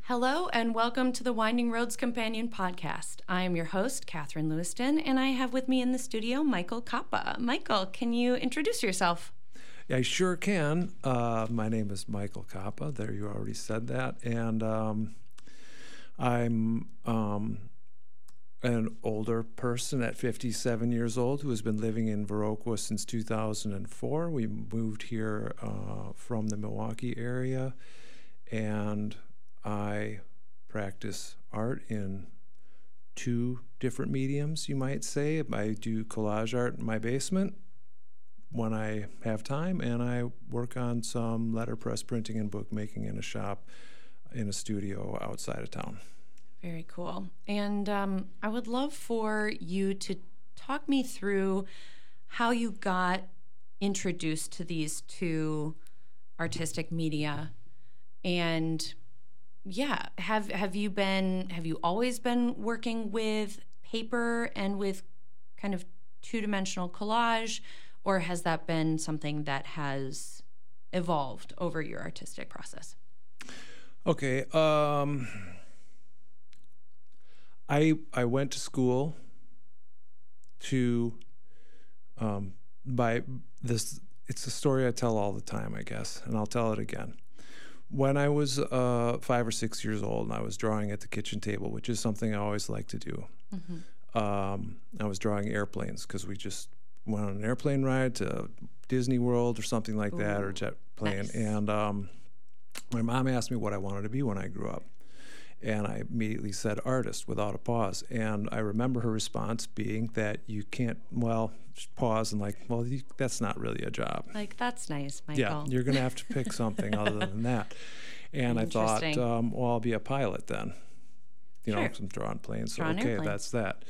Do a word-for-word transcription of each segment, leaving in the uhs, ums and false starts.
Hello and welcome to the Winding Roads Companion podcast. I am your host, Catherine Lewiston, and I have with me in the studio Michael Kappa. Michael, can you introduce yourself? Yeah, I sure can. Uh, my name is Michael Kappa. There, you already said that. And um, I'm um, an older person at fifty-seven years old who has been living in Viroqua since two thousand four. We moved here uh, from the Milwaukee area, and I practice art in two different mediums, you might say. I do collage art in my basement when I have time, and I work on some letterpress printing and bookmaking in a shop in a studio outside of town. Very cool. And um, I would love for you to talk me through how you got introduced to these two artistic media. And yeah, have have you been have you always been working with paper and with kind of two-dimensional collage, or has that been something that has evolved over your artistic process? Okay, um, I I went to school to um, by this. It's a story I tell all the time, I guess, and I'll tell it again. When I was uh, five or six years old, and I was drawing at the kitchen table, which is something I always like to do. Mm-hmm. Um, I was drawing airplanes because we just went on an airplane ride to Disney World or something like Ooh, that, or jet plane. Nice. And um, my mom asked me what I wanted to be when I grew up. And I immediately said artist without a pause. And I remember her response being that you can't, well, just pause and like, well, you, that's not really a job. Like, that's nice, Michael. Yeah, you're going to have to pick something other than that. And I thought, um, well, I'll be a pilot then. You know, sure. because I'm drawing planes. So, drawing okay, airplane. That's that.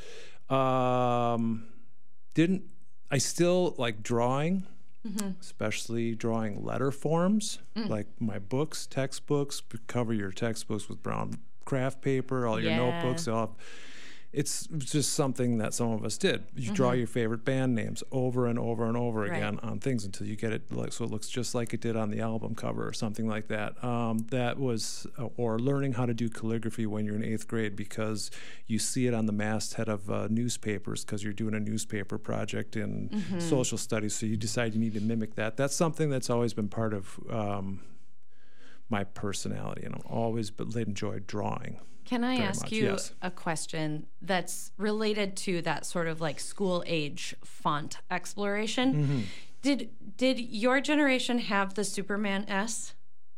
Um, didn't, I still like drawing, mm-hmm. especially drawing letter forms, mm. like my books, textbooks, cover your textbooks with brown craft paper, all your yeah. notebooks. All, it's just something that some of us did. You mm-hmm. draw your favorite band names over and over and over right. again on things until you get it like so it looks just like it did on the album cover or something like that. Um, that was, uh, or learning how to do calligraphy when you're in eighth grade because you see it on the masthead of uh, newspapers because you're doing a newspaper project in mm-hmm. social studies. So you decide you need to mimic that. That's something that's always been part of um, my personality, and I've always enjoyed drawing. Can I ask much. you Yes. a question that's related to that sort of like school age font exploration? Mm-hmm. Did did your generation have the Superman S?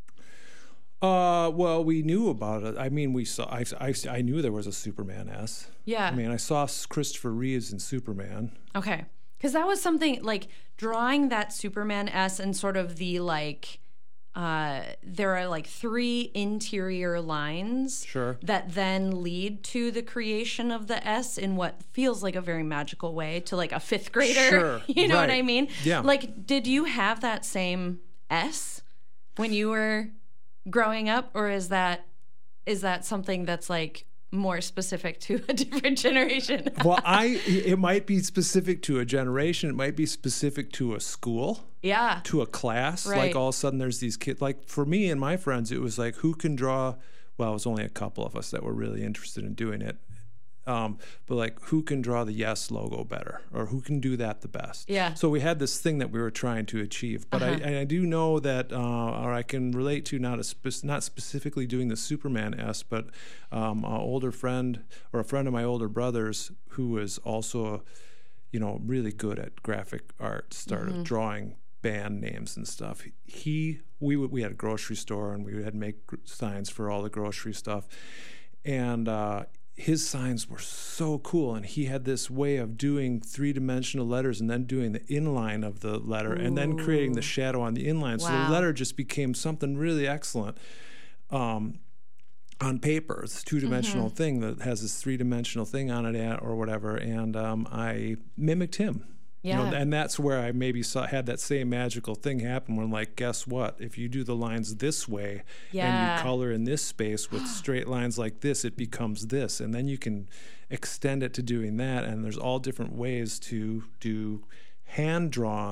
Uh, well, we knew about it. I mean, we saw. I, I, I knew there was a Superman S. Yeah. I mean, I saw Christopher Reeves in Superman. Okay, because that was something like drawing that Superman S and sort of the like. Uh, there are like three interior lines sure. that then lead to the creation of the S in what feels like a very magical way to like a fifth grader. Sure. You know right. what I mean? Yeah. Like, did you have that same S when you were growing up, or is that is that something that's like more specific to a different generation? Well, I it might be specific to a generation. It might be specific to a school. Yeah. To a class. Right. Like all of a sudden there's these kids. Like for me and my friends, it was like, who can draw? Well, it was only a couple of us that were really interested in doing it. Um, but like, who can draw the Yes logo better, or who can do that the best? Yeah. So we had this thing that we were trying to achieve. But uh-huh. I, I do know that, uh, or I can relate to not a spe- not specifically doing the Superman S, but um, an older friend or a friend of my older brother's who was also, a, you know, really good at graphic art, started mm-hmm. drawing band names and stuff. He we we had a grocery store and we had make signs for all the grocery stuff, and. Uh, his signs were so cool, and he had this way of doing three-dimensional letters and then doing the inline of the letter Ooh. And then creating the shadow on the inline. Wow. So the letter just became something really excellent um, on paper. It's a two-dimensional mm-hmm. thing that has this three-dimensional thing on it or whatever, and um, I mimicked him. Yeah. You know, and that's where I maybe saw had that same magical thing happen when, like, guess what? If you do the lines this way yeah. and you color in this space with straight lines like this, it becomes this. And then you can extend it to doing that. And there's all different ways to do hand-drawn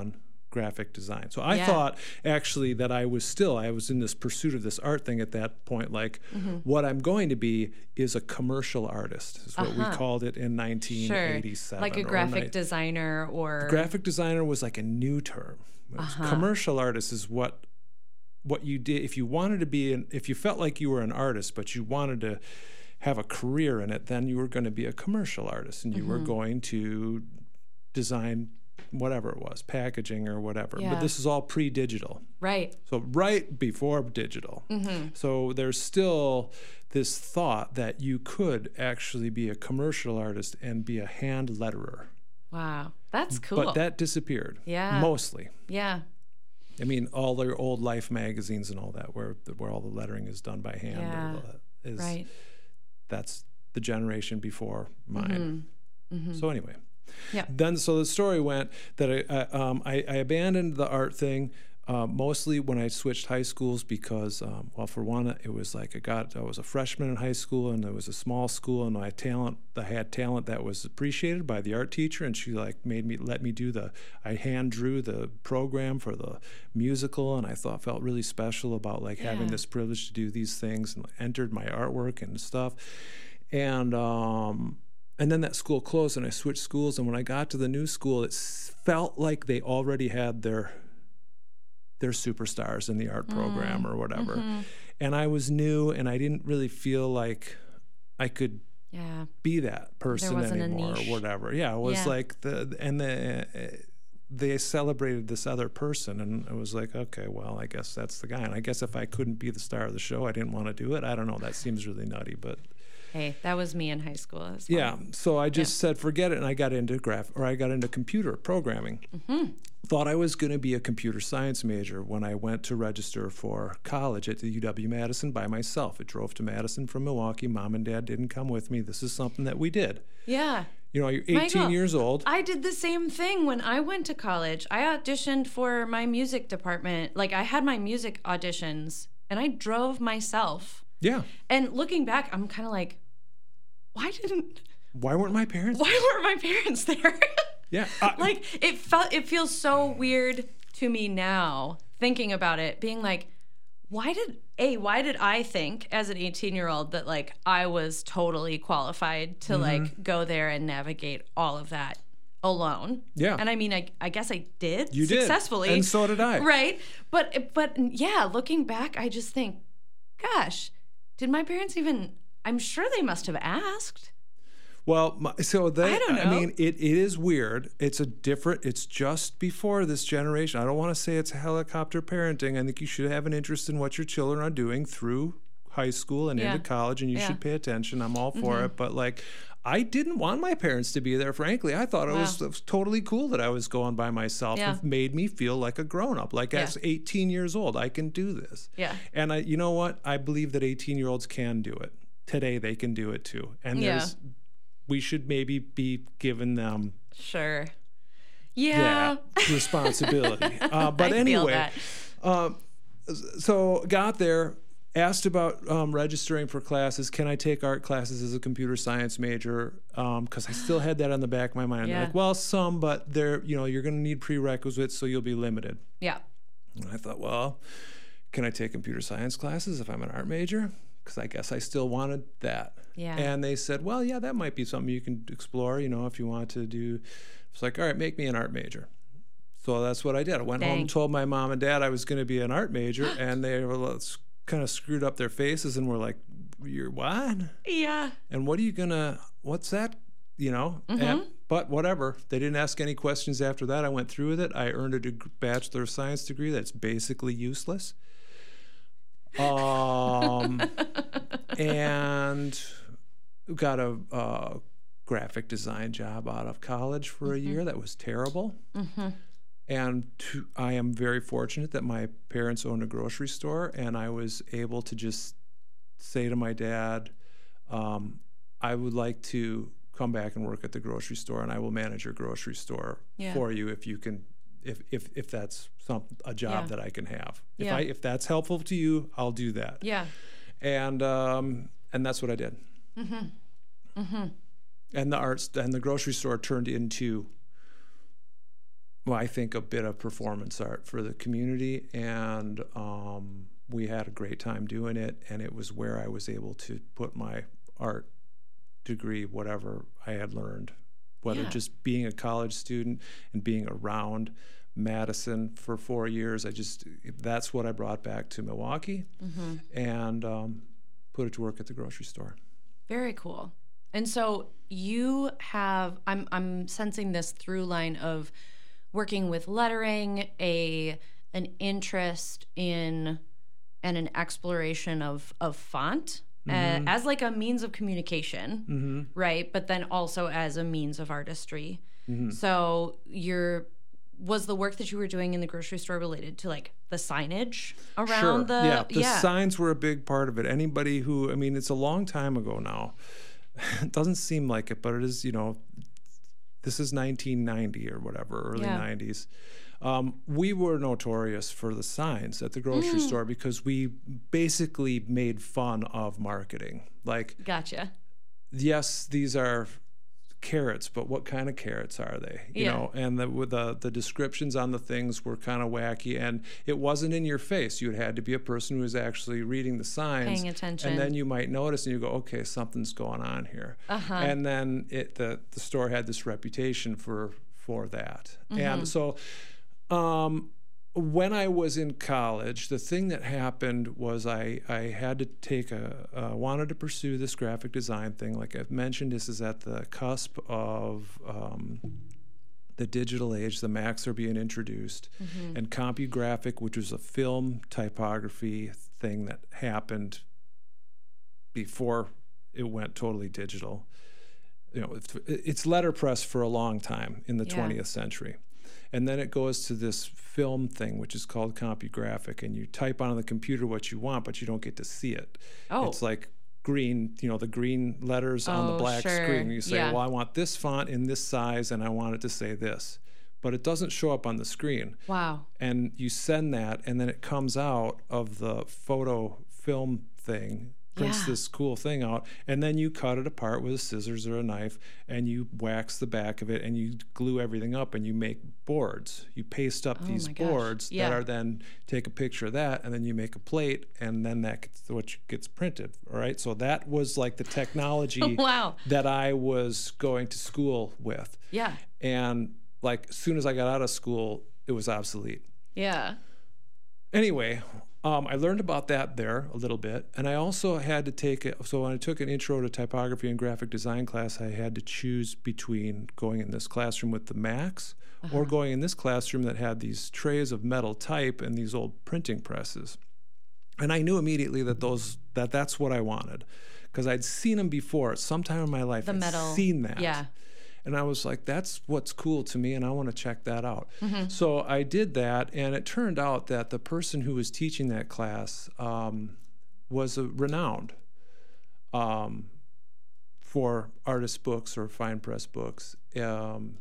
graphic design. So I Yeah. thought actually that I was still, I was in this pursuit of this art thing at that point. Like mm-hmm. what I'm going to be is a commercial artist is what uh-huh. we called it in nineteen eighty-seven. Sure. Like a graphic ni- designer or... Graphic designer was like a new term. Uh-huh. Commercial artist is what what you did. If you wanted to be, an, if you felt like you were an artist, but you wanted to have a career in it, then you were going to be a commercial artist and you mm-hmm. were going to design whatever it was, packaging or whatever. Yeah. But this is all pre-digital. Right. So right before digital. Mm-hmm. So there's still this thought that you could actually be a commercial artist and be a hand letterer. Wow. That's cool. But that disappeared. Yeah. Mostly. Yeah. I mean, all their old Life magazines and all that, where where all the lettering is done by hand. Yeah. Is, right. That's the generation before mine. Mm-hmm. Mm-hmm. So anyway. Yeah. Then, so the story went that I, I, um, I, I abandoned the art thing uh, mostly when I switched high schools because, um, well, for one, it was like I got I was a freshman in high school and it was a small school and my talent I had talent that was appreciated by the art teacher and she like made me let me do the I hand drew the program for the musical and I thought felt really special about like yeah. having this privilege to do these things and entered my artwork and stuff and. Um, And then that school closed and I switched schools. And when I got to the new school, it felt like they already had their their superstars in the art program mm. or whatever. Mm-hmm. And I was new and I didn't really feel like I could yeah. be that person anymore or whatever. Yeah, it was yeah. like the, and the, they celebrated this other person. And I was like, okay, well, I guess that's the guy. And I guess if I couldn't be the star of the show, I didn't want to do it. I don't know. That seems really nutty, but... Hey, that was me in high school as well. Yeah, so I just yeah. said, forget it, and I got into graph, or I got into computer programming. Mm-hmm. Thought I was going to be a computer science major when I went to register for college at the U W-Madison by myself. I drove to Madison from Milwaukee. Mom and Dad didn't come with me. This is something that we did. Yeah. You know, you're eighteen Michael, years old. I did the same thing when I went to college. I auditioned for my music department. Like, I had my music auditions, and I drove myself. Yeah. And looking back, I'm kind of like, why didn't... Why weren't my parents Why weren't my parents there? Yeah. Uh, like, it felt, it feels so weird to me now, thinking about it, being like, why did... A, why did I think, as an eighteen-year-old, that, like, I was totally qualified to, mm-hmm. like, go there and navigate all of that alone? Yeah. And I mean, I, I guess I did you successfully. Did. And so did I. Right? But, but yeah, looking back, I just think, gosh, did my parents even... I'm sure they must have asked. Well, my, so they, I don't know. I mean, it, it is weird. It's a different, it's just before this generation. I don't want to say it's helicopter parenting. I think you should have an interest in what your children are doing through high school and yeah. into college, and you yeah. should pay attention. I'm all for mm-hmm. it. But like, I didn't want my parents to be there, frankly. I thought it, wow. was, it was totally cool that I was going by myself. Yeah. It made me feel like a grown-up. Like yeah. I was eighteen years old. I can do this. Yeah. And I, you know what? I believe that eighteen-year-olds can do it. Today they can do it too, and yeah. there's we should maybe be giving them sure yeah that responsibility. uh, but I anyway, uh, so got there, asked about um, registering for classes. Can I take art classes as a computer science major? Because um, I still had that on the back of my mind. Yeah. Like, well, some, but they're you know you're going to need prerequisites, so you'll be limited. Yeah. And I thought, well, can I take computer science classes if I'm an art major? Because I guess I still wanted that. Yeah. And they said, well, yeah, that might be something you can explore, you know, if you want to do. It's like, all right, make me an art major. So that's what I did. I went Dang. home and told my mom and dad I was going to be an art major, and they were kind of screwed up their faces and were like, you're what? Yeah. And what are you going to, what's that? You know? Mm-hmm. And, but whatever. They didn't ask any questions after that. I went through with it. I earned a deg- Bachelor of Science degree that's basically useless. um and got a uh, graphic design job out of college for mm-hmm. a year that was terrible. Mm-hmm. And to, I am very fortunate that my parents owned a grocery store, and I was able to just say to my dad, um, I would like to come back and work at the grocery store, and I will manage your grocery store yeah. for you if you can if if if that's some a job yeah. that I can have. If yeah. I if that's helpful to you, I'll do that. Yeah. And um and that's what I did. Mm-hmm. Mm-hmm. And the arts and the grocery store turned into well, I think a bit of performance art for the community, and um, we had a great time doing it, and it was where I was able to put my art degree, whatever I had learned, whether Yeah. just being a college student and being around Madison for four years. I just, that's what I brought back to Milwaukee Mm-hmm. and um, put it to work at the grocery store. Very cool. And so you have, I'm I'm sensing this through line of working with lettering, a an interest in and an exploration of of font Mm-hmm. uh, as like a means of communication, Mm-hmm. right? But then also as a means of artistry. Mm-hmm. So your was the work that you were doing in the grocery store related to like the signage around Sure. the yeah, the signs were a big part of it. Anybody who, I mean, it's a long time ago now. It doesn't seem like it, but it is, you know, this is nineteen ninety or whatever, early Yeah. nineties. Um, we were notorious for the signs at the grocery Mm. store because we basically made fun of marketing. Like, Gotcha. yes, these are carrots, but what kind of carrots are they? You Yeah. know, and the with the the descriptions on the things were kind of wacky, and it wasn't in your face. You had to be a person who was actually reading the signs, Paying attention. and then you might notice, and you go, okay, something's going on here. Uh-huh. And then it the the store had this reputation for for that, Mm-hmm. and so. Um, when I was in college, the thing that happened was I, I had to take a, uh, wanted to pursue this graphic design thing. Like I've mentioned, this is at the cusp of um, the digital age. The Macs are being introduced. Mm-hmm. And CompuGraphic, which was a film typography thing that happened before it went totally digital. You know, it's, it's letterpress for a long time in the Yeah. twentieth century. And then it goes to this film thing, which is called CompuGraphic, and you type on the computer what you want, but you don't get to see it. Oh. It's like green, you know, the green letters on the Oh, black sure. screen. You say, Yeah. well, I want this font in this size, and I want it to say this. But it doesn't show up on the screen. Wow. And you send that, and then it comes out of the photo film thing, prints Yeah. this cool thing out, and then you cut it apart with a scissors or a knife, and you wax the back of it, and you glue everything up, and you make boards. You paste up Oh these my gosh. boards Yeah. that are then take a picture of that, and then you make a plate, and then that gets what gets printed. All right, so that was like the technology Wow. that I was going to school with, Yeah. and like as soon as I got out of school, it was obsolete. Yeah. Anyway, um, I learned about that there a little bit, and I also had to take it. So when I took an intro to typography and graphic design class, I had to choose between going in this classroom with the Macs or going in this classroom that had these trays of metal type and these old printing presses. And I knew immediately that those that that's what I wanted, because I'd seen them before. Sometime in my life, The I'd metal. seen that. Yeah. And I was like, that's what's cool to me, and I want to check that out. Mm-hmm. So I did that, and it turned out that the person who was teaching that class um, was a renowned um, for artist books or fine press books. Um,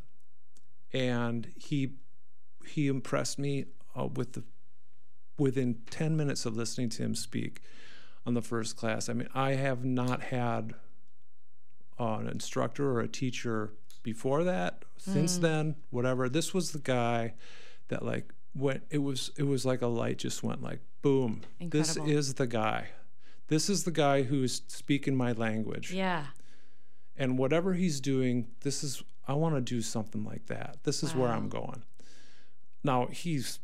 and he he impressed me uh, with the within ten minutes of listening to him speak on the first class. I mean, I have not had uh, an instructor or a teacher before that, since Mm. then, whatever. This was the guy that like went. It was it was like a light just went like boom. Incredible. This is the guy. This is the guy who's speaking my language. Yeah. And whatever he's doing, this is I want to do something like that. This is where Wow. I'm going. Now he's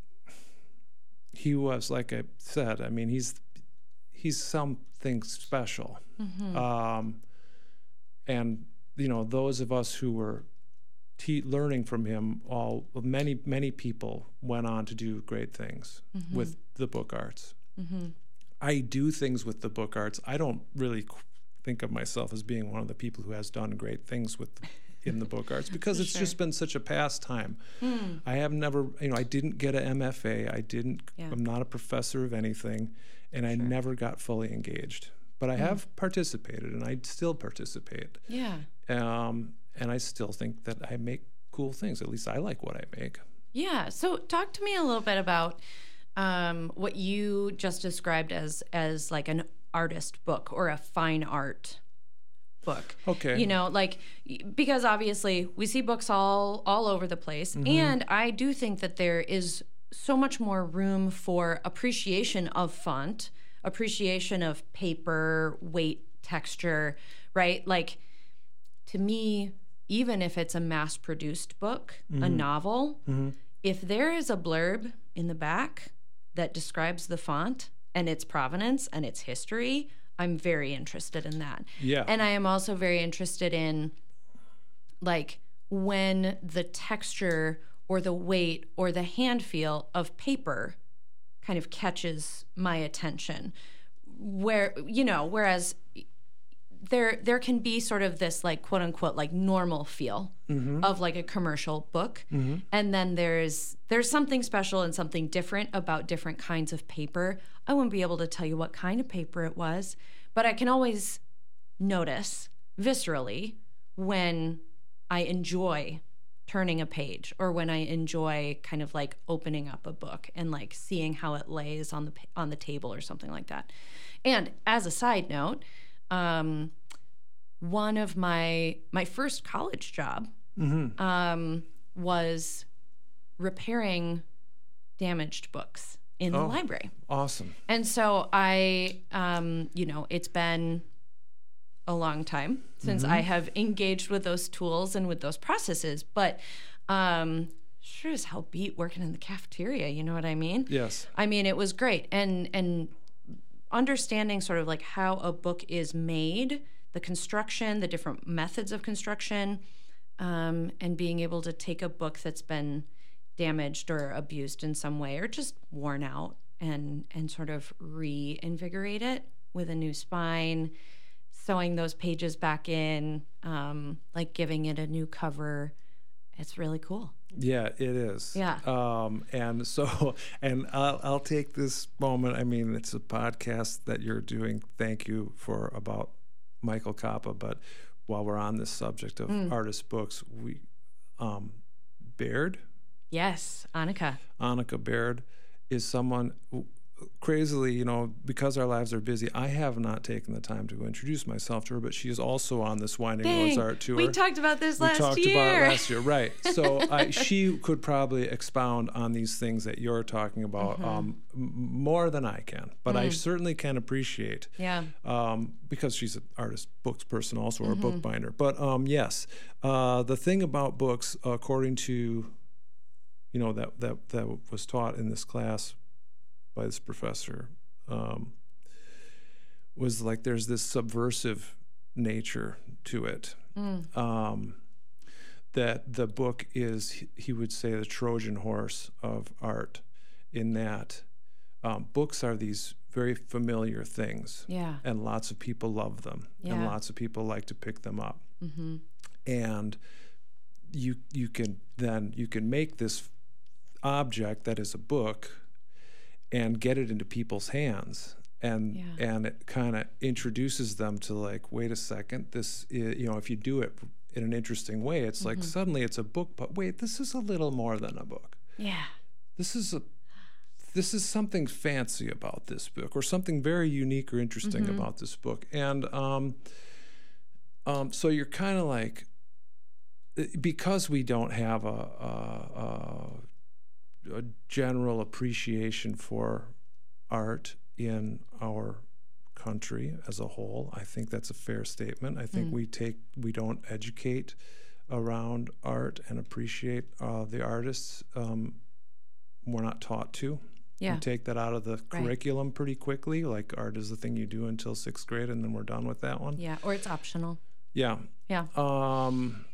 he was, like I said, I mean he's he's something special. Mm-hmm. Um, and you know, those of us who were te- learning from him, all many many people went on to do great things Mm-hmm. with the book arts. Mm-hmm. I do things with the book arts. I don't really qu- think of myself as being one of the people who has done great things with in the book arts because it's Sure. just been such a pastime. Mm. I have never, you know, I didn't get an M F A. I didn't. Yeah. I'm not a professor of anything, and I Sure. never got fully engaged. But I Mm. have participated, and I still participate. Yeah. Um, and I still think that I make cool things. At least I like what I make. Yeah. So talk to me a little bit about um, what you just described as as like an artist book or a fine art book. Okay. You know, like, because obviously we see books all all over the place. Mm-hmm. And I do think that there is so much more room for appreciation of font, appreciation of paper, weight, texture, right? Like, to me, even if it's a mass-produced book, mm-hmm. a novel, mm-hmm. if there is a blurb in the back that describes the font and its provenance and its history, I'm very interested in that. Yeah. And I am also very interested in, like, when the texture or the weight or the hand feel of paper kind of catches my attention. Where, you know, whereas there there can be sort of this, like, quote unquote, like, normal feel mm-hmm. of like a commercial book. Mm-hmm. And then there's there's something special and something different about different kinds of paper. I wouldn't be able to tell you what kind of paper it was, but I can always notice viscerally when I enjoy turning a page, or when I enjoy kind of like opening up a book and like seeing how it lays on the on the table or something like that. And as a side note, um, one of my my first college job mm-hmm. um, was repairing damaged books in oh, the library. Awesome. And so I, um, you know, it's been a long time since mm-hmm. I have engaged with those tools and with those processes, but um, sure as hell beat working in the cafeteria. You know what I mean? Yes. I mean, it was great. And, and understanding sort of like how a book is made, the construction, the different methods of construction, um, and being able to take a book that's been damaged or abused in some way or just worn out and, and sort of reinvigorate it with a new spine, sewing those pages back in, um, like giving it a new cover. It's really cool. Yeah, it is. Yeah. Um, and so, and I'll, I'll take this moment. I mean, it's a podcast that you're doing. Thank you for about Michael Coppa. But while we're on this subject of mm. artist books, we, um, Baird. Yes, Annika. Annika Baird is someone who, crazily, you know, because our lives are busy, I have not taken the time to go introduce myself to her, but she is also on this Winding Dang, Roads Art Tour. We talked about this we last year. We talked about it last year, right. So I, she could probably expound on these things that you're talking about mm-hmm. um, m- more than I can, but mm. I certainly can appreciate, yeah, um, because she's an artist books person also, or mm-hmm. a bookbinder. But um, yes, uh, the thing about books, according to, you know, that, that, that was taught in this class by this professor, um, was like there's this subversive nature to it. Mm. Um, that the book is, he would say, the Trojan horse of art, in that um, books are these very familiar things. Yeah. And lots of people love them. Yeah. And lots of people like to pick them up. Mm-hmm. And you you can then, you can make this object that is a book and get it into people's hands, and yeah. and it kind of introduces them to, like, wait a second, this is, you know, if you do it in an interesting way, it's mm-hmm. like suddenly it's a book, but wait, this is a little more than a book. Yeah. This is a this is something fancy about this book, or something very unique or interesting mm-hmm. about this book. And um um so you're kind of like, because we don't have a, a, a a general appreciation for art in our country as a whole. I think that's a fair statement. I think mm. we take we don't educate around art and appreciate uh, the artists. Um, we're not taught to. Yeah. We take that out of the right. curriculum pretty quickly. Like, art is the thing you do until sixth grade, and then we're done with that one. Yeah, or it's optional. Yeah. Yeah. Um.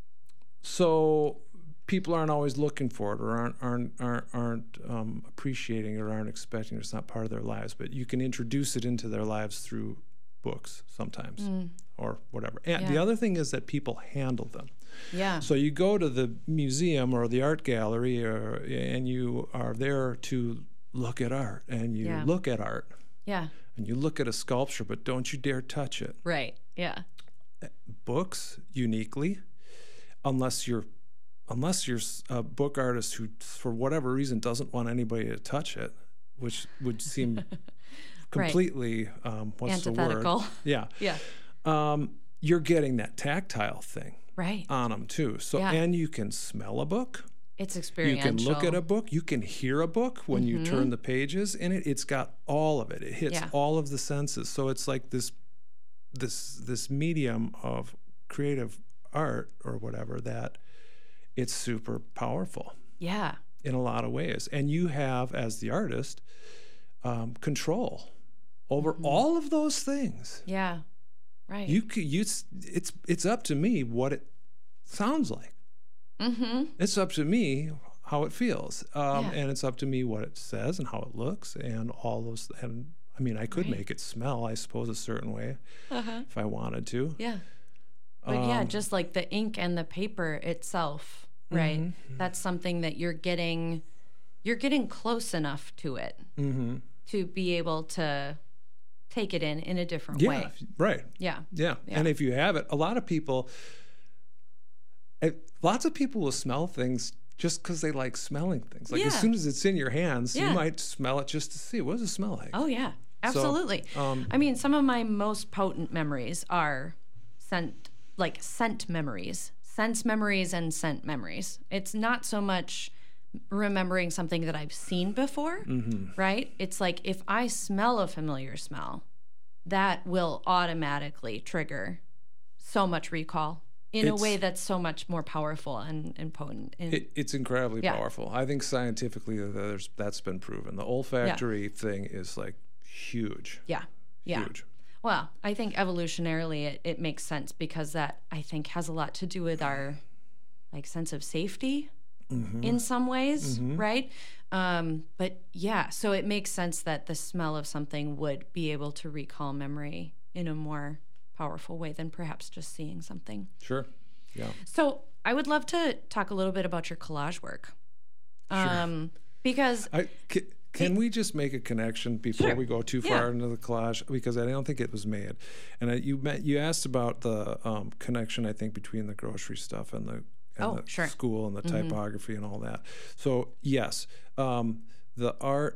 So people aren't always looking for it, or aren't aren't aren't, aren't um, appreciating it, or aren't expecting it. It's not part of their lives. But you can introduce it into their lives through books sometimes, mm. or whatever. And yeah. the other thing is that people handle them. Yeah. So you go to the museum or the art gallery, or and you are there to look at art, and you yeah. look at art. Yeah. And you look at a sculpture, but don't you dare touch it. Right. Yeah. Books, uniquely, unless you're Unless you're a book artist who, for whatever reason, doesn't want anybody to touch it, which would seem completely, right. um, what's antithetical. the word? Yeah. Yeah. Um, you're getting that tactile thing right on them too. So, yeah. and you can smell a book. It's experiential. You can look at a book. You can hear a book when mm-hmm. you turn the pages in it. It's got all of it. It hits yeah. all of the senses. So it's like this, this, this medium of creative art or whatever that it's super powerful. Yeah. In a lot of ways. And you have, as the artist, um, control over mm-hmm. all of those things. Yeah. Right. You could, you, it's, it's up to me what it sounds like. Mm-hmm. It's up to me how it feels, um, yeah. and it's up to me what it says and how it looks, and all those. And I mean, I could right. make it smell, I suppose, a certain way uh-huh. if I wanted to. Yeah, but um, yeah, just like the ink and the paper itself, right? Mm-hmm. That's something that you're getting, you're getting close enough to it mm-hmm. to be able to take it in in a different yeah, way. Right. Yeah. yeah. Yeah. And if you have it, a lot of people. Lots of people will smell things just because they like smelling things. Like yeah. as soon as it's in your hands, yeah. you might smell it just to see what does it smell like. Oh yeah, absolutely. So, um, I mean, some of my most potent memories are scent, like scent memories, sense memories, and scent memories. It's not so much remembering something that I've seen before, mm-hmm. right? It's like if I smell a familiar smell, that will automatically trigger so much recall. In it's, a way that's so much more powerful and, and potent. And, it, it's incredibly yeah. powerful. I think scientifically there's, that's been proven. The olfactory yeah. thing is like huge. Yeah. Yeah. Huge. Well, I think evolutionarily it, it makes sense because that I think has a lot to do with our like sense of safety mm-hmm. in some ways, mm-hmm. right? Um, but yeah, so it makes sense that the smell of something would be able to recall memory in a more powerful way than perhaps just seeing something. Sure. Yeah. So I would love to talk a little bit about your collage work. Um, sure. Because I, can, can we just make a connection before sure. we go too far yeah. into the collage? Because I don't think it was made. And I, you met, you asked about the um, connection, I think, between the grocery stuff and the, and oh, the sure. school and the mm-hmm. typography and all that. So yes, um, the art,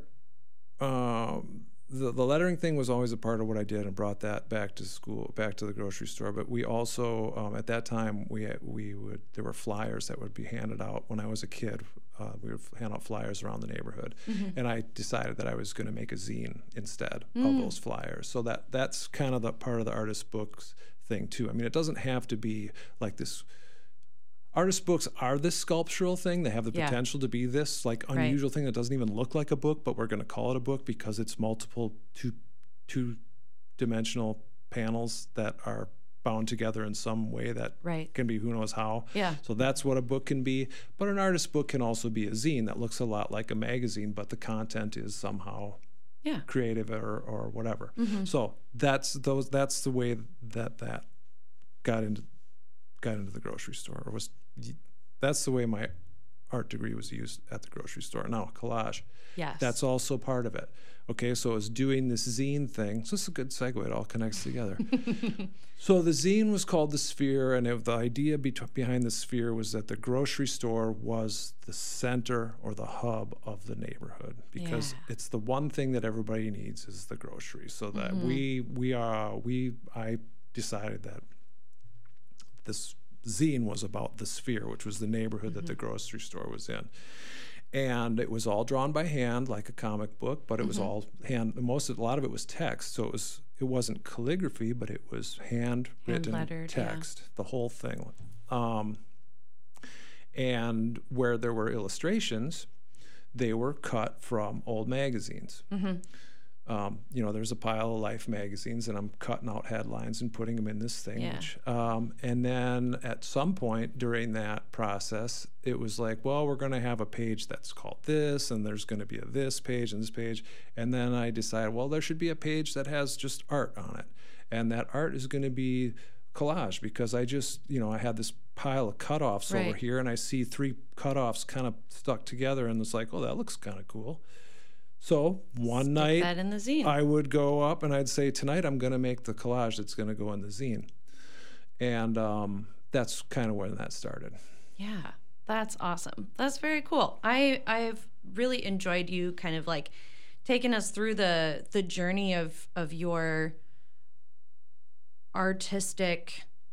um, The, the lettering thing was always a part of what I did and brought that back to school, back to the grocery store. But we also, um, at that time, we we would there were flyers that would be handed out when I was a kid. Uh, we would hand out flyers around the neighborhood, mm-hmm. and I decided that I was going to make a zine instead mm. of those flyers. So that that's kind of the part of the artist books thing too. I mean, it doesn't have to be like this. Artist books are this sculptural thing. They have the yeah. potential to be this like unusual right. thing that doesn't even look like a book, but we're going to call it a book because it's multiple two two dimensional panels that are bound together in some way that right. can be who knows how. Yeah. So that's what a book can be. But an artist book can also be a zine that looks a lot like a magazine, but the content is somehow yeah. creative or, or whatever. Mm-hmm. So that's those that's the way that that got into got into the grocery store, or was that's the way my art degree was used at the grocery store. Now collage, yes, that's also part of it. Okay, so it's doing this zine thing. So this is a good segue. It all connects together. So the zine was called The Sphere, and it, the idea be- behind the Sphere was that the grocery store was the center or the hub of the neighborhood, because yeah. it's the one thing that everybody needs is the groceries. So that mm-hmm. we we are we I decided that this zine was about the Sphere, which was the neighborhood mm-hmm. that the grocery store was in. And it was all drawn by hand, like a comic book, but it mm-hmm. was all hand. Most of, a lot of it was text, so it was it wasn't calligraphy, but it was handwritten hand text, yeah. the whole thing. Um, and where there were illustrations, they were cut from old magazines. Mm-hmm. Um, you know, there's a pile of Life magazines, and I'm cutting out headlines and putting them in this thing. Yeah. Which, um, and then at some point during that process, it was like, well, we're going to have a page that's called this, and there's going to be a this page and this page. And then I decided, well, there should be a page that has just art on it. And that art is going to be collage, because I just, you know, I had this pile of cutoffs right. over here, and I see three cutoffs kind of stuck together, and it's like, oh, that looks kind of cool. So one Stick night that in the zine. I would go up and I'd say, tonight I'm going to make the collage that's going to go in the zine. And um, that's kind of when that started. Yeah, that's awesome. That's very cool. I, I've really enjoyed you kind of like taking us through the the journey of, of your artistic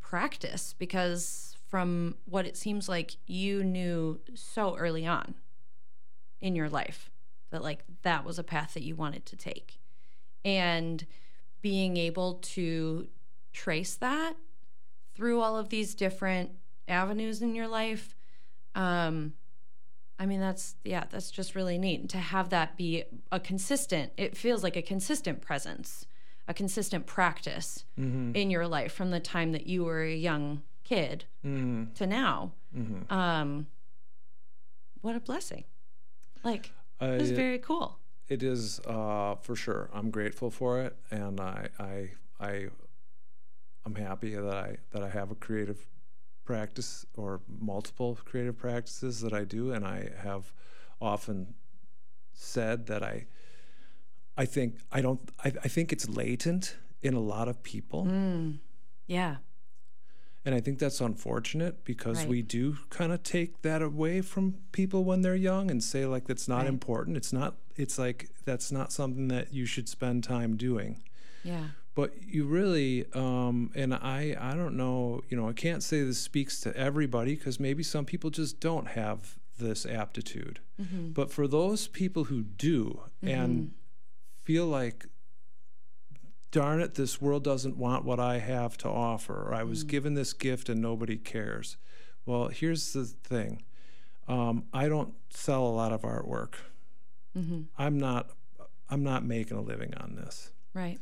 practice, because from what it seems like you knew so early on in your life that like that was a path that you wanted to take, and being able to trace that through all of these different avenues in your life. Um, I mean, that's, yeah, that's just really neat to have that be a consistent, it feels like a consistent presence, a consistent practice mm-hmm. in your life from the time that you were a young kid mm-hmm. to now. Mm-hmm. Um, what a blessing. Like, uh, it's very cool. It is, uh, for sure. I'm grateful for it. And I, I, I, I'm happy that I, that I have a creative practice or multiple creative practices that I do. And I have often said that I, I think I don't, I, I think it's latent in a lot of people. Mm. Yeah. And I think that's unfortunate because right. we do kind of take that away from people when they're young and say like, that's not right. important. It's not, it's like, that's not something that you should spend time doing. Yeah. But you really, um, and I, I don't know, you know, I can't say this speaks to everybody because maybe some people just don't have this aptitude. Mm-hmm. But for those people who do mm-hmm. and feel like, darn it, this world doesn't want what I have to offer, or I was mm. given this gift and nobody cares. Well, here's the thing. Um, I don't sell a lot of artwork. Mm-hmm. I'm not, I'm not making a living on this. Right.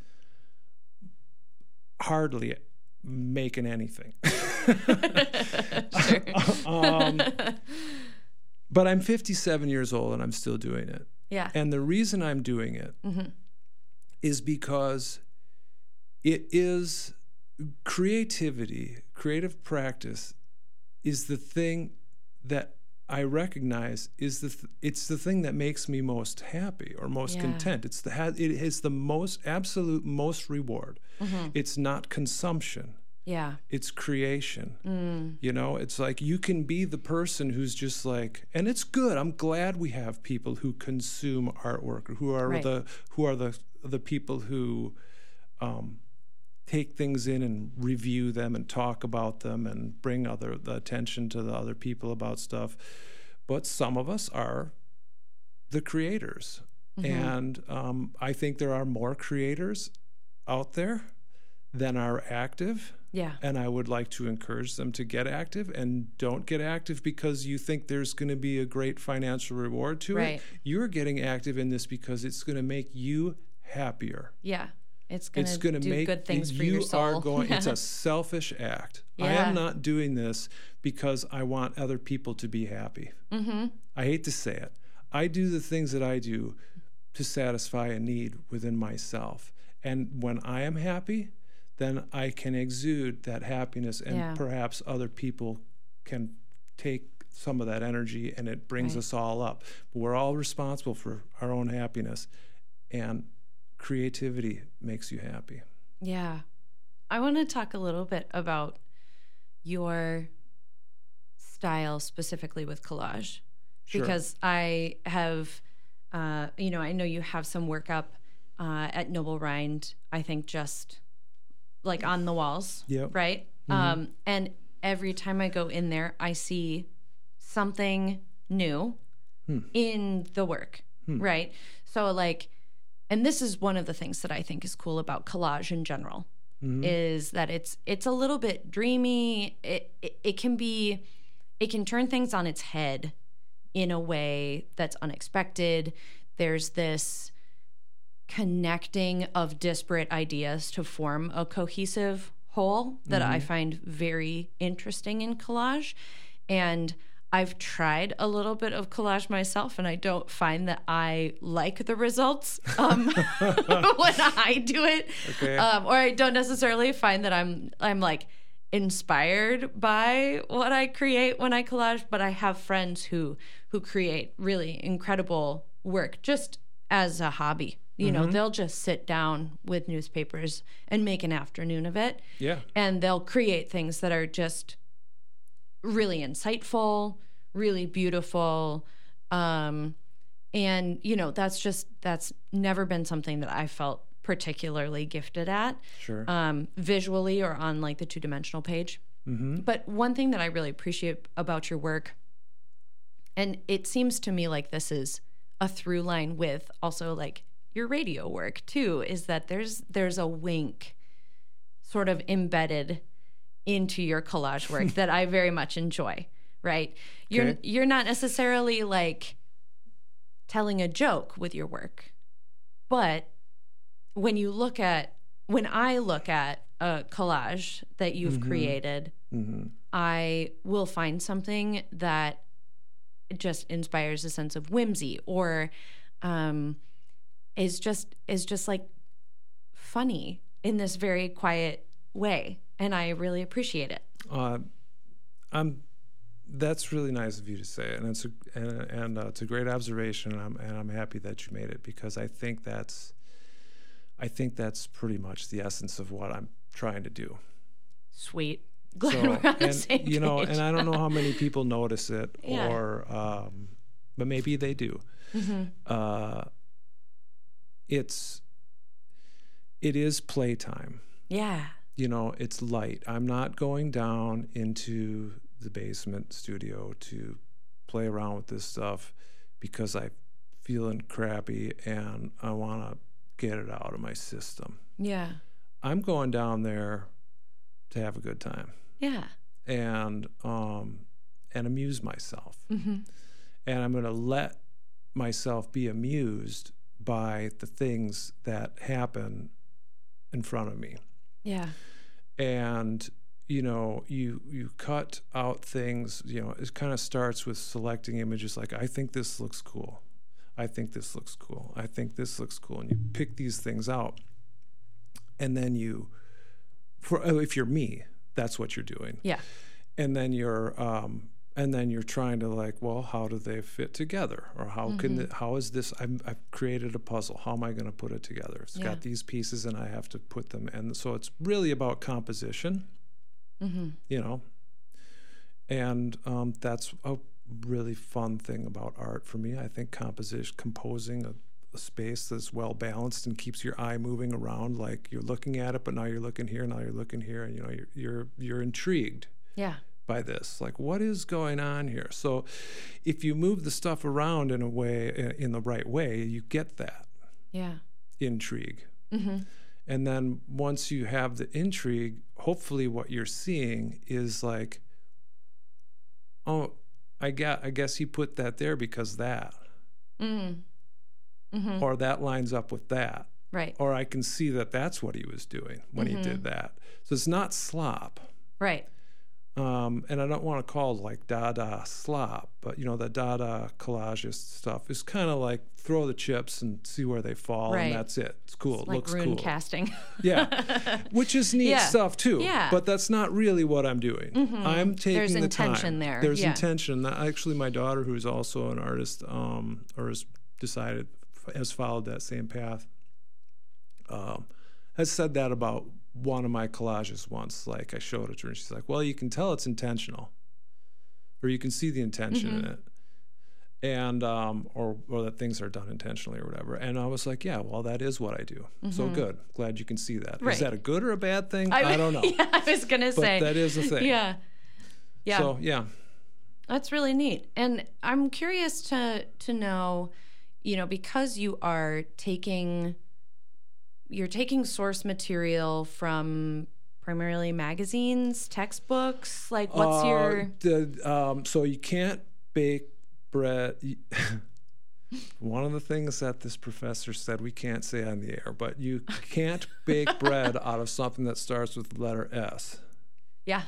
Hardly making anything. Sure. um, but I'm fifty-seven years old and I'm still doing it. Yeah. And the reason I'm doing it mm-hmm. is because it is creativity, creative practice is the thing that I recognize is the th- it's the thing that makes me most happy or most yeah. content. It's the ha- it is the most absolute most reward. Mm-hmm. It's not consumption. Yeah. It's creation. Mm. You know, it's like you can be the person who's just like, and it's good. I'm glad we have people who consume artwork, who are right. the who are the the people who um, take things in and review them and talk about them and bring other the attention to the other people about stuff. But some of us are the creators. Mm-hmm. And um, I think there are more creators out there than are active. Yeah. And I would like to encourage them to get active, and don't get active because you think there's going to be a great financial reward to right. it. You're getting active in this because it's going to make you happier. Yeah. It's going it's to do make, good things for you your soul. Are going, it's a selfish act. Yeah. I am not doing this because I want other people to be happy. Mm-hmm. I hate to say it. I do the things that I do to satisfy a need within myself. And when I am happy, then I can exude that happiness, and yeah. perhaps other people can take some of that energy, and it brings right. us all up. But we're all responsible for our own happiness, and creativity makes you happy. Yeah. I want to talk a little bit about your style specifically with collage, sure. because I have, uh, you know, I know you have some work up uh, at Noble Rind, I think just like on the walls, yep. right? Mm-hmm. Um, and every time I go in there, I see something new hmm. in the work, hmm. right? So like, and this is one of the things that I think is cool about collage in general, mm-hmm. is that it's it's a little bit dreamy. It, it it can be, it can turn things on its head in a way that's unexpected. There's this connecting of disparate ideas to form a cohesive whole that mm-hmm. I find very interesting in collage. And I've tried a little bit of collage myself, and I don't find that I like the results um, when I do it. Okay. Um, or I don't necessarily find that I'm I'm like inspired by what I create when I collage, but I have friends who who create really incredible work just as a hobby. You mm-hmm. know, they'll just sit down with newspapers and make an afternoon of it. Yeah. And they'll create things that are just really insightful, really beautiful. Um, and, you know, that's just, that's never been something that I felt particularly gifted at, Sure. um, visually or on like the two-dimensional page. Mm-hmm. But one thing that I really appreciate about your work, and it seems to me like this is a through line with also like your radio work too, is that there's there's a wink sort of embedded into your collage work that I very much enjoy, right? You're Okay. you're not necessarily like telling a joke with your work, but when you look at when I look at a collage that you've Mhm. created, Mm-hmm. I will find something that just inspires a sense of whimsy or um, is just is just like funny in this very quiet way, and I really appreciate it. Uh, I'm. That's really nice of you to say, and it's a, and, and uh, it's a great observation, and I'm and I'm happy that you made it because I think that's, I think that's pretty much the essence of what I'm trying to do. Sweet. Glad So, we're on the and same you know, page. and I don't know how many people notice it, Yeah. or, um, but maybe they do. Mm-hmm. Uh, it's, it is playtime. Yeah. You know, it's light. I'm not going down into the basement studio to play around with this stuff because I'm feeling crappy and I want to get it out of my system. Yeah. I'm going down there to have a good time Yeah. and um, and amuse myself. Mm-hmm. And I'm going to let myself be amused by the things that happen in front of me. Yeah. And you know, you you cut out things, you know, it kind of starts with selecting images like, I think this looks cool. I think this looks cool. I think this looks cool. And you pick these things out. And then you, for oh, if you're me, that's what you're doing. Yeah. And then you're, um, and then you're trying to like, well, how do they fit together? Or how mm-hmm. can, the, how is this, I'm, I've created a puzzle. How am I going to put it together? It's Yeah. got these pieces and I have to put them. And so it's really about composition. Mm-hmm. You know, and um, that's a really fun thing about art for me. I think composition, composing a, a space that's well balanced and keeps your eye moving around, like you're looking at it, but now you're looking here, now you're looking here, and you know you're you're you're intrigued. Yeah. By this, like what is going on here? So, if you move the stuff around in a way, in the right way, you get that. Yeah. Intrigue. Mm-hmm. And then once you have the intrigue, hopefully what you're seeing is like, oh, I got, I guess he put that there because that, Mm. Mm-hmm. or that lines up with that, Right. or I can see that that's what he was doing when Mm-hmm. he did that. So it's not slop. Right. Um, and I don't want to call it like Dada slop, but you know, the Dada collagist stuff is kind of like throw the chips and see where they fall, Right. and that's it. It's cool. It's It like looks rune cool. casting. Yeah, which is neat Yeah. stuff too. Yeah. But that's not really what I'm doing. Mhm. I'm taking There's the intention time. there. There's Yeah. intention. Actually, my daughter, who's also an artist, um, or has decided has followed that same path, um, has said that about one of my collages once. Like I showed it to her, and she's like, "Well, you can tell it's intentional, or you can see the intention Mhm. in it." And um, or or that things are done intentionally or whatever. And I was like, yeah, well, that is what I do. So Mhm. good. Glad you can see that. Right. Is that a good or a bad thing? I, don't know. Yeah, I was gonna But say that is a thing. Yeah. Yeah. So yeah. That's really neat. And I'm curious to to know, you know, because you are taking you're taking source material from primarily magazines, textbooks, like what's Uh, your the, um, so you can't bake bread. One of the things that this professor said we can't say on the air, but you can't bake bread out of something that starts with the letter S. Yeah.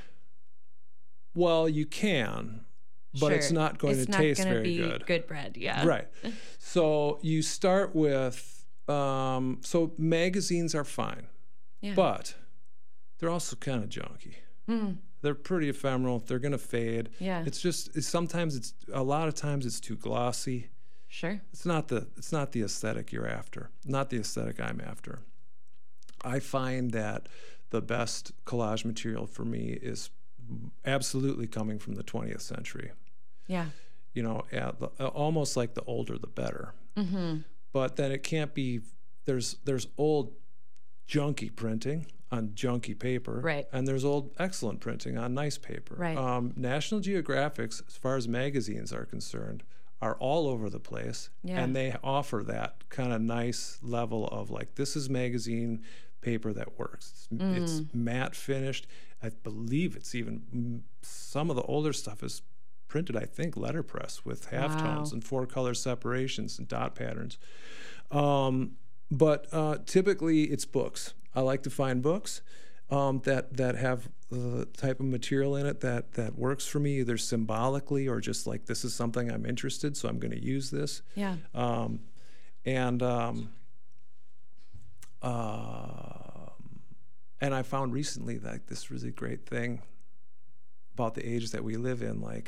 Well, you can, but it's Sure. not going it's to not taste gonna very be good. good bread, yeah. Right. So you start with, um, so magazines are fine, Yeah. but they're also kind of junky. Mm, They're pretty ephemeral. They're going to fade. yeah. It's just, it's, sometimes it's, a lot of times it's too glossy. Sure. It's not the, it's not the aesthetic you're after, not the aesthetic I'm after. I find that the best collage material for me is absolutely coming from the twentieth century. Yeah. You know, at the, almost like the older the better. Mm-hmm. But then it can't be, there's there's old junky printing on junky paper. Right. And there's old excellent printing on nice paper. Right. Um, National Geographics, as far as magazines are concerned, are all over the place. Yeah. And they offer that kind of nice level of like, this is magazine paper that works. It's, Mm. it's matte finished. I believe it's even, some of the older stuff is printed, I think, letterpress with halftones Wow. and four color separations and dot patterns. Um, but uh, typically it's books. I like to find books um, that that have the type of material in it that that works for me, either symbolically or just like, this is something I'm interested, so I'm going to use this. Yeah. Um, and um, uh, and I found recently that this really great thing about the age that we live in, like,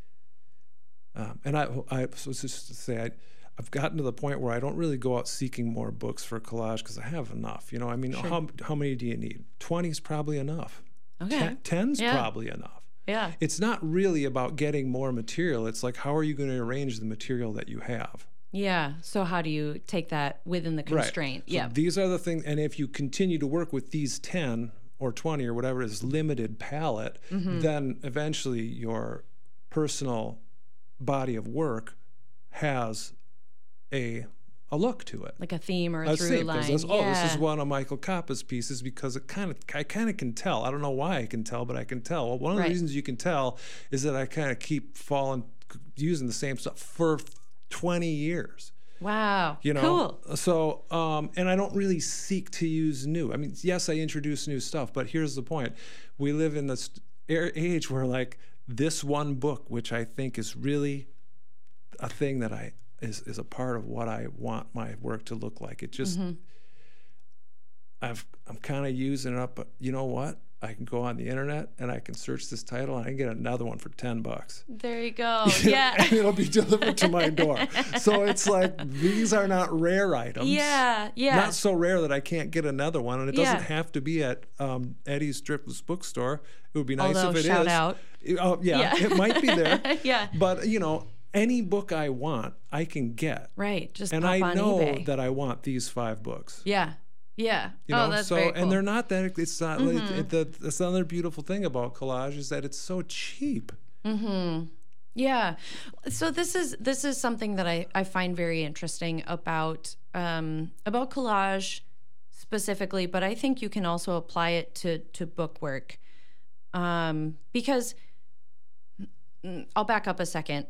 um, and I, I was just to say, I, I've gotten to the point where I don't really go out seeking more books for collage because I have enough. You know, I mean, Sure. how how many do you need? twenty is probably enough. Okay. Ten, ten's Yeah. probably enough. Yeah. It's not really about getting more material. It's like, how are you going to arrange the material that you have? Yeah. So how do you take that within the constraint? So Yeah. these are the things, and if you continue to work with these ten or twenty or whatever it is, limited palette, Mm-hmm. then eventually your personal body of work has a a look to it. Like a theme or a I through see, 'cause line. that's- oh, this Yeah. is one of Michael Koppa's pieces because it kind of, I kind of can tell. I don't know why I can tell, but I can tell. Well, one of Right. the reasons you can tell is that I kind of keep falling, using the same stuff for twenty years. Wow. You know, Cool. so um, and I don't really seek to use new. I mean, yes, I introduce new stuff, but here's the point: we live in this age where, like, this one book, which I think is really a thing that I is is a part of what I want my work to look like. It just, Mm-hmm. I've I'm kind of using it up, but you know what? I can go on the internet and I can search this title and I can get another one for ten bucks. There you go. Yeah. And it'll be delivered to my door. So it's like, these are not rare items. Yeah. Yeah. Not so rare that I can't get another one. And it doesn't Yeah. have to be at um, Eddie's Dripless bookstore. It would be nice Although, if it is. shout out. Oh, yeah, Yeah. it might be there. Yeah. But, you know, any book I want, I can get. Right. Just And pop I on know eBay. that I want these five books. Yeah. Yeah. You know, oh, that's so very cool. and they're not that. It's not. Mm-hmm. Like, it, the, that's another beautiful thing about collage is that it's so cheap. Mm-hmm. Yeah. So this is this is something that I, I find very interesting about um, about collage specifically, but I think you can also apply it to to book work um, because I'll back up a second.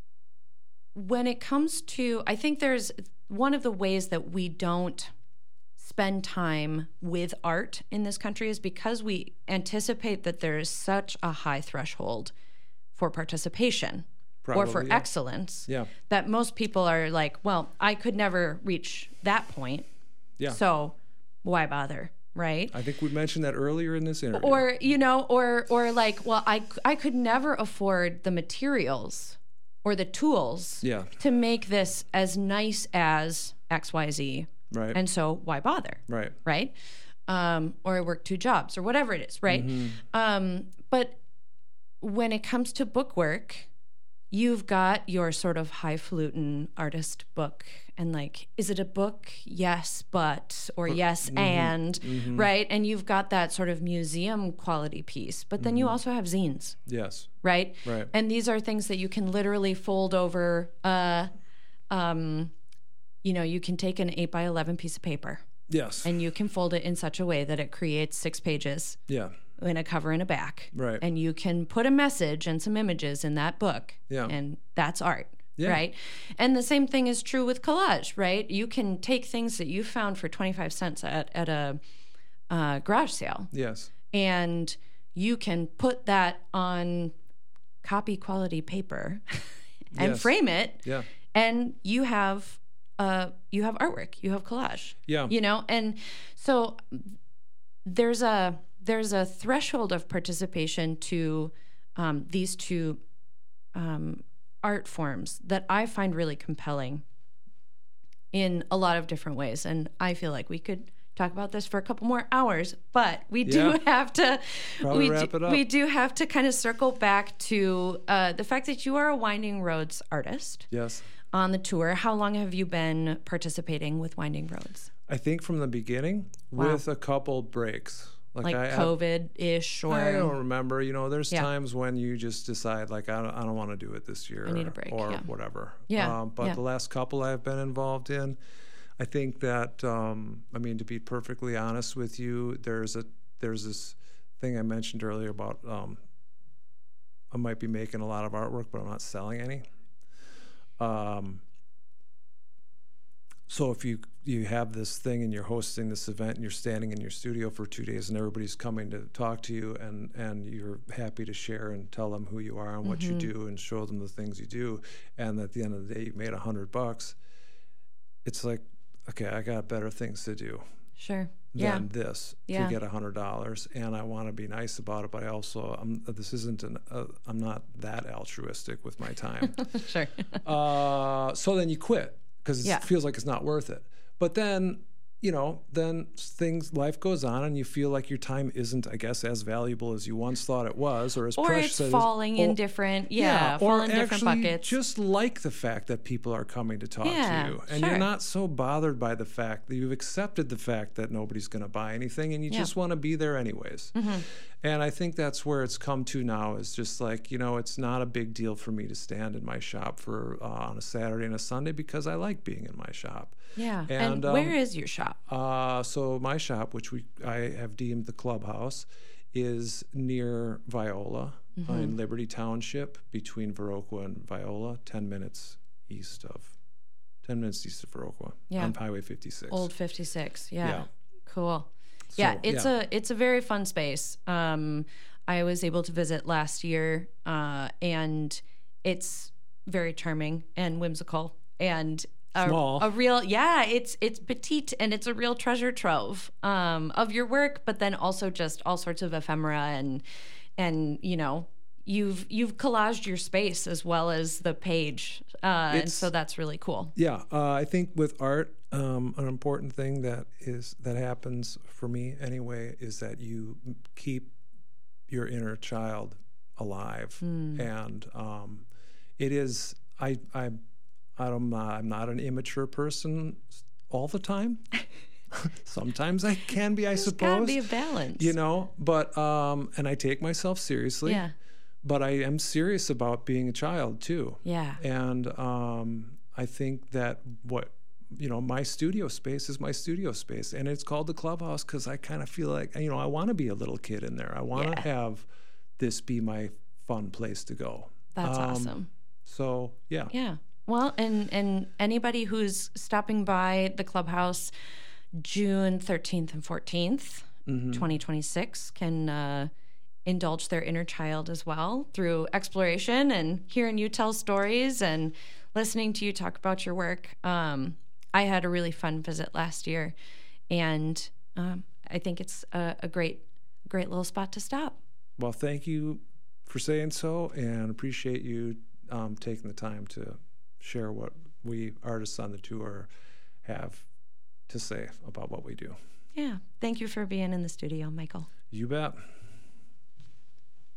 When it comes to, I think there's one of the ways that we don't spend time with art in this country is because we anticipate that there is such a high threshold for participation or for Probably, yeah. excellence Yeah. that most people are like, well, I could never reach that point. Yeah. So why bother? Right. I think we mentioned that earlier in this interview. Or, you know, or, or like, well, I, I could never afford the materials or the tools yeah. to make this as nice as X Y Z. Right. And so why bother? right. Right? Um, or I work two jobs or whatever it is, right? Mm-hmm. Um, but when it comes to book work, you've got your sort of highfalutin artist book. And like, is it a book? Yes, but, or yes, and, right? And you've got that sort of museum quality piece. But then you also have zines, Yes. right? Right. And these are things that you can literally fold over. Uh, um, you know, you can take an eight by eleven piece of paper Yes. and you can fold it in such a way that it creates six pages yeah. in a cover and a back. Right. And you can put a message and some images in that book. Yeah. And that's art. Yeah. Right. And the same thing is true with collage, right? You can take things that you found for twenty-five cents at, at a uh, garage sale Yes. and you can put that on copy quality paper and Yes. frame it. Yeah. And you have uh, you have artwork, you have collage. Yeah. You know, and so there's a there's a threshold of participation to um, these two um, art forms that I find really compelling in a lot of different ways. And I feel like we could talk about this for a couple more hours, but we do Yeah. have to Probably we wrap do, it up. we do have to kind of circle back to uh, the fact that you are a Winding Roads artist Yes. on the tour. How long have you been participating with Winding Roads? I think from the beginning, Wow. with a couple breaks. Like I, COVID-ish or... I don't remember. You know, there's Yeah. times when you just decide, like, I don't, I don't want to do it this year. I need a break, Or yeah. whatever. Yeah, Um, but yeah. the last couple I've been involved in, I think that, um, I mean, to be perfectly honest with you, there's a there's this thing I mentioned earlier about um, I might be making a lot of artwork, but I'm not selling any. Um, so if you you have this thing and you're hosting this event and you're standing in your studio for two days and everybody's coming to talk to you and, and you're happy to share and tell them who you are and what Mm-hmm. you do and show them the things you do, and at the end of the day you made a hundred bucks, it's like, okay, I got better things to do Sure. than Yeah. this Yeah. to get a hundred dollars, and I want to be nice about it, but I also I'm this isn't an uh, I'm not that altruistic with my time. Sure. uh, so then you quit because it Yeah. feels like it's not worth it. But then, you know, then things, life goes on, and you feel like your time isn't, I guess, as valuable as you once thought it was, or as Or precious it's as falling or- in different, yeah, or falling in different actually buckets. just like the fact that people are coming to talk Yeah, to you, and sure. you're not so bothered by the fact that you've accepted the fact that nobody's going to buy anything, and you Yeah. just want to be there anyways. Mm-hmm. And I think that's where it's come to now, is just like, you know, it's not a big deal for me to stand in my shop for uh, on a Saturday and a Sunday because I like being in my shop. Yeah. And, And, um, where is your shop? Uh, so my shop, which we I have deemed the clubhouse, is near Viola uh, in Liberty Township, between Viroqua and Viola, ten minutes east of, ten minutes east of Viroqua, Yeah. on Highway fifty-six. Old fifty-six. Yeah. Yeah. Cool. So, yeah, it's yeah. a it's a very fun space. Um, I was able to visit last year, uh, and it's very charming and whimsical and a, Small. a real yeah. It's it's petite and it's a real treasure trove um, of your work, but then also just all sorts of ephemera and and you know. You've you've collaged your space as well as the page, uh, and It's- so that's really cool. Yeah, uh, I think with art, um, an important thing that is that happens for me anyway is that you keep your inner child alive, and um, it is I I I'm not, I'm not an immature person all the time. Sometimes I can be, I There's suppose. gotta be a balance, you know, but um, and I take myself seriously. Yeah, But I am serious about being a child too. yeah, And um, I think that what, you know, my studio space is my studio space. And it's called the clubhouse because I kind of feel like, you know, I want to be a little kid in there. I want to Yeah. have this be my fun place to go. that's Um, awesome. So, yeah. Yeah. Well, and and anybody who's stopping by the clubhouse June thirteenth and fourteenth, Mm-hmm. twenty twenty-six can uh, indulge their inner child as well through exploration and hearing you tell stories and listening to you talk about your work. Um, I had a really fun visit last year, and um, I think it's a, a great, great little spot to stop. Well, thank you for saying so, and appreciate you um, taking the time to share what we artists on the tour have to say about what we do. Yeah. Thank you for being in the studio, Michael. You bet.